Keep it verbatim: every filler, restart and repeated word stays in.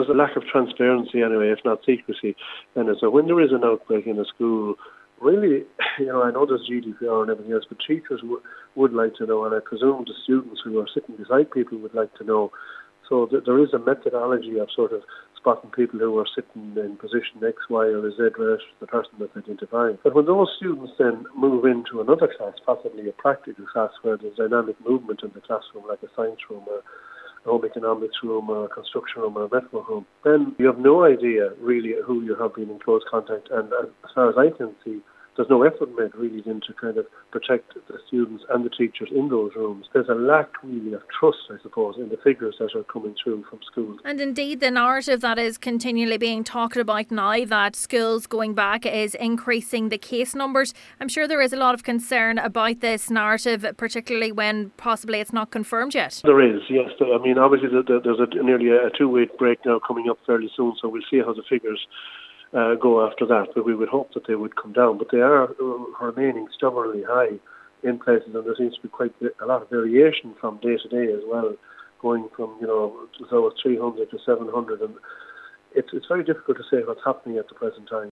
there's a lack of transparency anyway, if not secrecy. And so when there is an outbreak in a school, really, you know, I know there's G D P R and everything else, but teachers w- would like to know, and I presume the students who are sitting beside people would like to know. So th- there is a methodology of sort of spotting people who are sitting in position X, Y, or Z relative to the person that's identifying. But when those students then move into another class, possibly a practical class where there's dynamic movement in the classroom, like a science room or a home economics room or a construction room or a medical room, then you have no idea really who you have been in close contact. And as far as I can see, there's no effort made really then to kind of protect the students and the teachers in those rooms. There's a lack really of trust, I suppose, in the figures that are coming through from schools. And indeed the narrative that is continually being talked about now, that schools going back is increasing the case numbers. I'm sure there is a lot of concern about this narrative, particularly when possibly it's not confirmed yet. There is, yes. I mean, obviously there's a, nearly a two-week break now coming up fairly soon, so we'll see how the figures Uh, go after that, but we would hope that they would come down. But they are uh, remaining stubbornly high in places, and there seems to be quite a lot of variation from day to day as well, going from, you know, as low as three hundred to seven hundred, and it's, it's very difficult to say what's happening at the present time.